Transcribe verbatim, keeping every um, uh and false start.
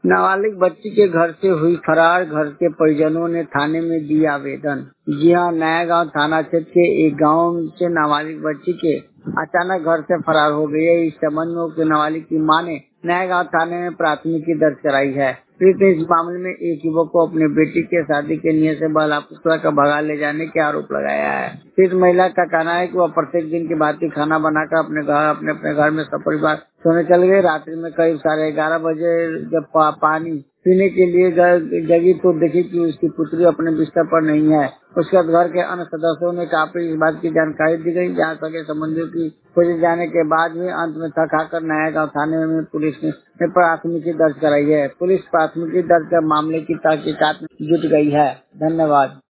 नाबालिग बच्ची के घर से हुई फरार, घर के परिजनों ने थाने में दिया आवेदन। जी हां, नया गांव थाना क्षेत्र के एक गांव से नाबालिग बच्ची के अचानक घर से फरार हो गई है। इस संबंध में उक्त नाबालिग की मां ने नया गांव थाने में प्राथमिकी दर्ज कराई है। पीड़ित ने इस मामले में एक युवक को अपनी बेटी के शादी के नियत से बलात्कार कर भगा ले जाने के आरोप लगाया है। पीड़ित महिला का कहना है कि वह प्रत्येक दिन की भांति खाना बनाकर अपने घर अपने अपने घर में सपरिवार सोने चल गए। रात्रि में करीब साढ़े ग्यारह बजे जब पा, पानी पीने के लिए जगी तो देखी कि उसकी पुत्री अपने बिस्तर पर नहीं है। उसके बाद घर के अन्य सदस्यों ने काफी इस बात की जानकारी दी गई। जहाँ सगे संबंधियों की खोजे जाने के बाद भी अंत में थक हाकर नया गांव थाने में पुलिस ने प्राथमिकी दर्ज कराई है। पुलिस प्राथमिकी दर्ज कर मामले की तहकीकात में जुट गई है। धन्यवाद।